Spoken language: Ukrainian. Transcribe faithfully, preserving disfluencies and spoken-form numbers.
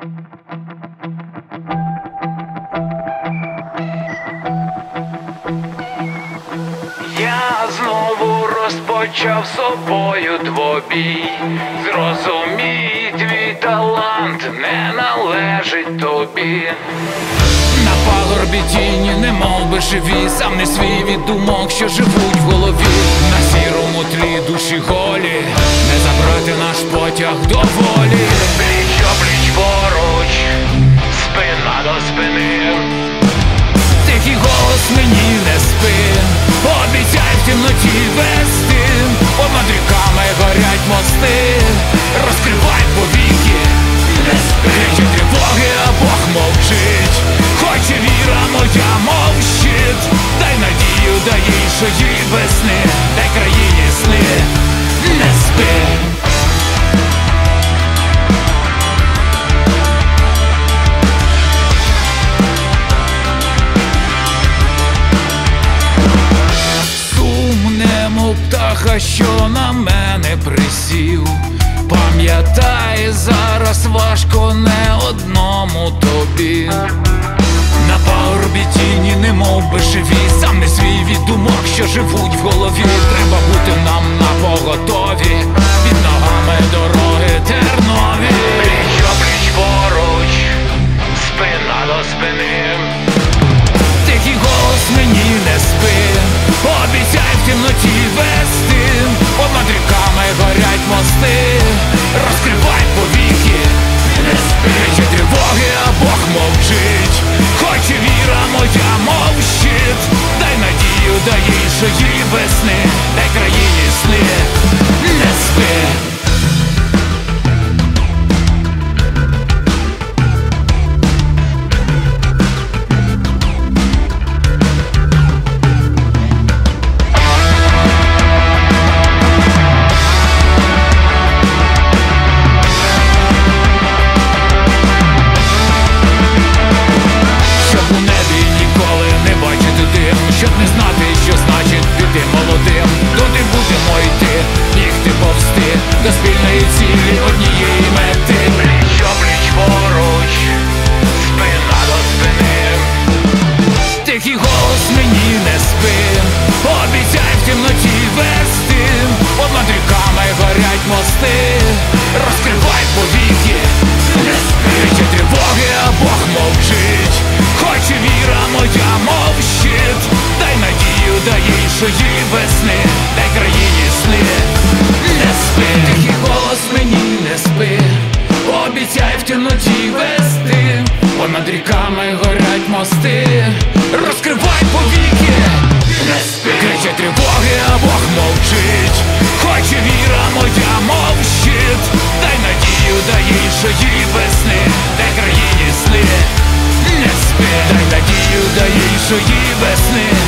Я знову розпочав собою двобій. Зрозумій, твій талант не належить тобі. На пагорбі тіні, немов би живі, сам не свій від думок, що живуть в голові. На сірому тлі душі голі, не забрати наш потяг до волі. Пліч-о-пліч поруч, спина до спини. Тихий голос мені не спи, обіцяй в темноті вести. Понад ріками горять мости, розкривай повіки, не спи. Кричить тривоги, а Бог мовчить. Хоче віра моя, мов щит. Дай надію до іншої весни, дай країні сни, не спи. Птаха, що на мене присів, пам'ятай, зараз важко не одному тобі. На пагорбі тіні, немов би живі, сам не свій від думок, що живуть в голові. Треба бути нам напоготові, під ногами дороги тернові. Пліч-о-пліч поруч, спина до спини. Тихий голос мені не спи, обіцяй в темноті вести. Понад ріками горять мости, розкривай повіки, не спи. Кричить тривоги, а Бог мовчить. Хоче віра моя, мов щит. Дай надію до іншої весни, дай країні сни, не спи. Щоб не знати, що значить бути молодим. Туди будемо йти, бігти, повсти до спільної цілі, однієї мети. Пліч-о-пліч поруч, спина до спини. Тихий голос мені не спи, обіцяй в темноті вести. Понад ріками горять мости, розкривай повіки, не спи. Кричать тривоги, а Бог мовчить. Хоче віра моя, мов щит. Дай надію до іншої весни, дай країні сни, не спи. Тихий голос мені не спи, обіцяй в темноті вести. Понад ріками горять мости, розкривай повіки, не спи. Кричать тривоги, а Бог мовчить. Хоче віра моя, мов щит. Дай надію до іншої весни, дай країні сни, не спи. Дай надію до іншої весни.